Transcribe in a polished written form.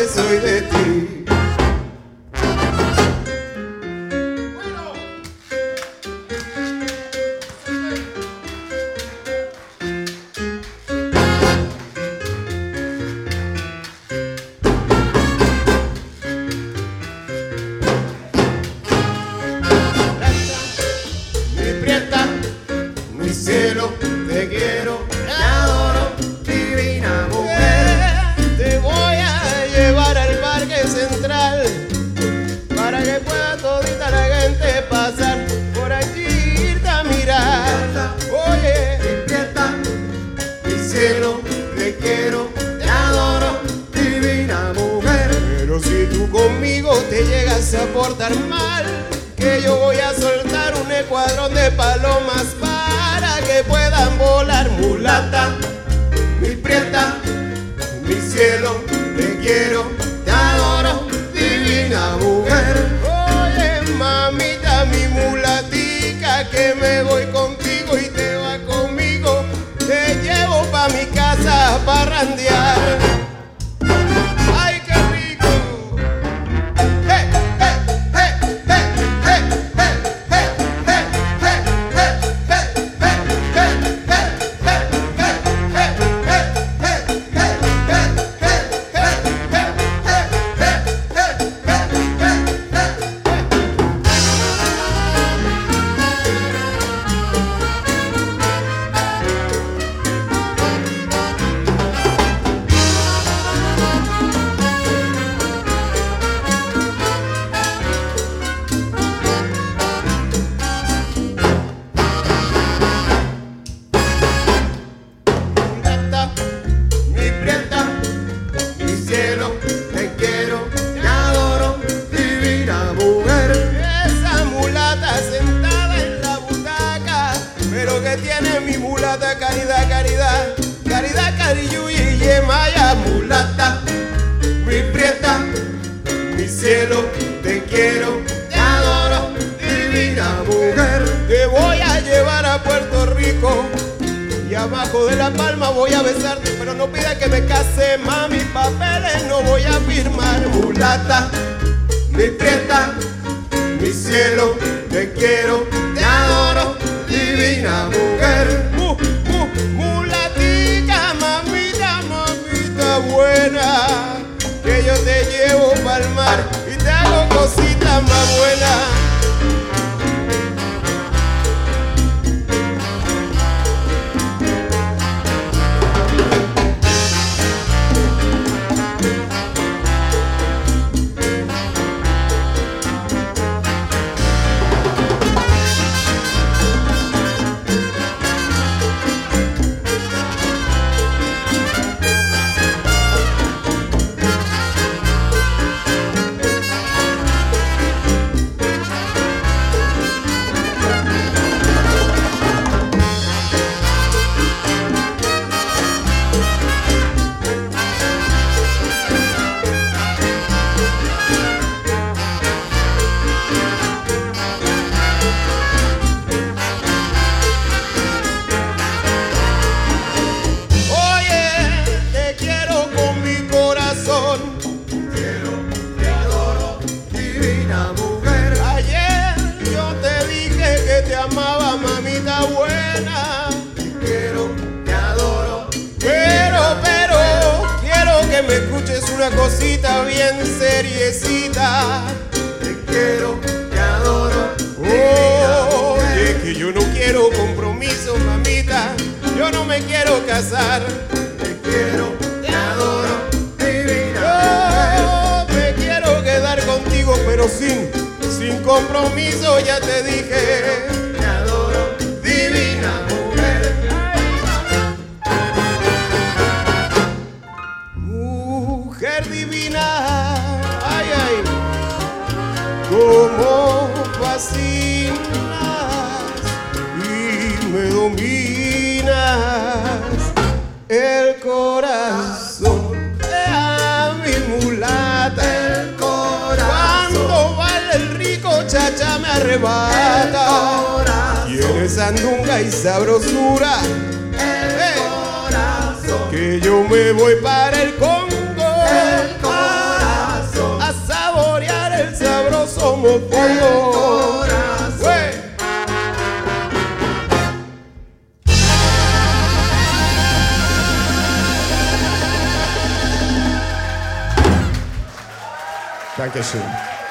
que soy de ti. Mi cielo, te quiero, te adoro, divina mujer. Te voy a llevar al parque central para que pueda todita la gente pasar por allí, irte a mirar. Oye, despierta, mi cielo, te quiero, te adoro, divina mujer. Pero si tú conmigo te llegas a portar mal, que yo voy a soltar un escuadrón de palomas para que puedan volar. Mulata, mi prieta, mi cielo, te quiero, te adoro, divina mujer. Oye, mamita, mi mulatica, que me voy contigo y te va conmigo. Te llevo pa' mi casa a parrandear. ¡Ay, qué rico! ¡Hey, hey, hey, hey, hey, hey, hey, hey, hey, mi prieta, mi cielo, te quiero, te adoro, divina mujer. Esa mulata sentada en la butaca, pero que tiene mi mulata caridad, caridad, caridad, cariyuy y yemaya. Mulata, mi prieta, mi cielo, te quiero, te adoro, divina mujer. Te voy a llevar a Puerto Rico y abajo de la palma voy a besarte, pero no pida que me case, mami, papeles no voy a firmar. Mulata, mi prieta, mi cielo, te quiero, te adoro, divina mujer. Mulatica, mamita, mamita buena, que yo te llevo pa'l mar y te hago cositas más buenas. Buena, te quiero, te adoro, pero quiero que me escuches una cosita bien seriecita. Te quiero, te adoro, oye, que yo no quiero compromiso, mamita, yo no me quiero casar. Te quiero, te adoro, divina, me quiero quedar contigo, pero sin compromiso, ya te dije. Divina mujer, mujer divina, ay, ay, como fascinas y me dominas el corazón. A mi mulata, el corazón, cuando vale el rico, chacha me arrebata. Tiene sandunga y sabrosura, el corazón, que yo me voy para el Congo. El corazón. como fuego. Dankeschön.